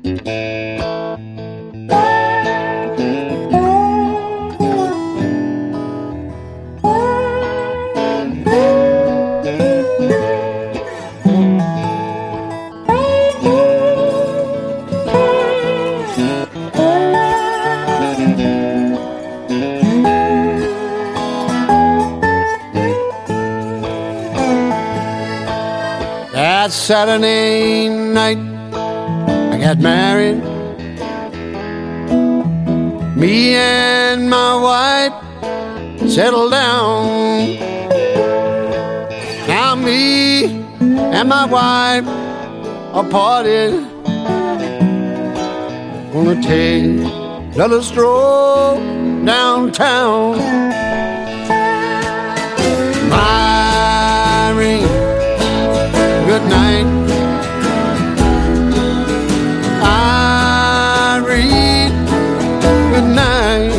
That Saturday night I got married. Me and my wife settled down. Now me and my wife are parted. Gonna take another stroll downtown. Irene, good night. Irene, good night.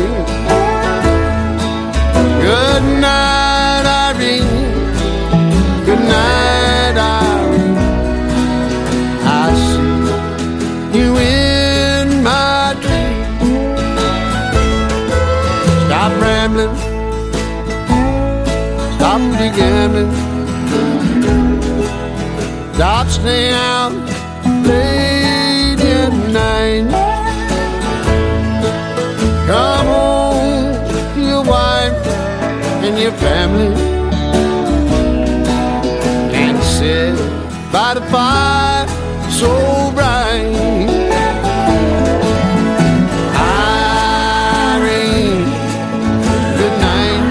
Good night, Irene. Good night, Irene. I see you in my dreams. Stop rambling. Stop the gambling. Stop staying out late at night. Come home to your wife and your family and sit by the fire so bright. Irene, good night.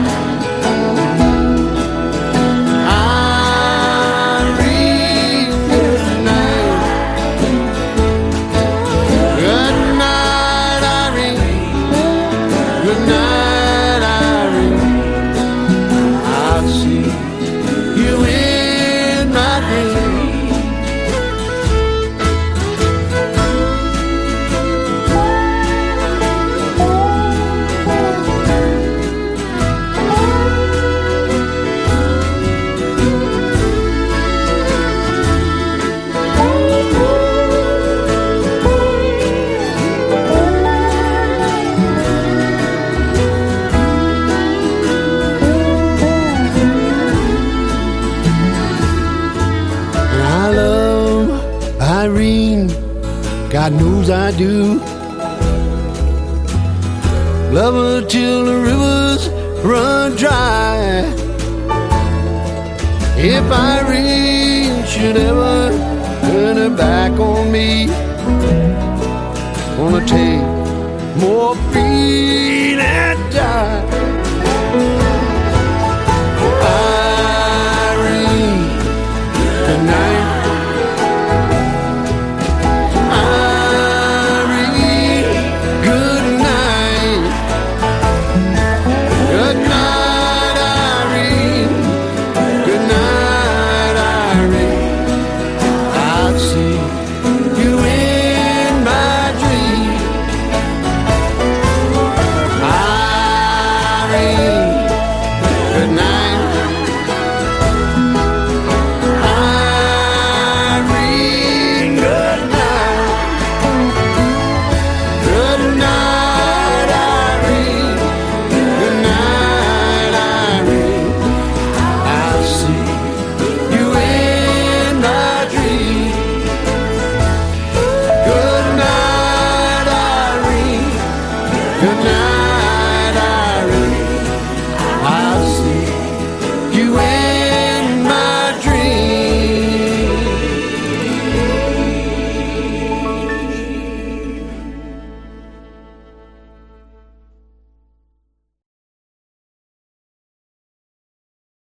Irene, good night. Good night, Irene. Good night, Irene. I'll see you in my dreams. And I love Irene, God knows I do. Love her till the rivers run dry. If Irene should ever turn her back on me, gonna take morphine and die.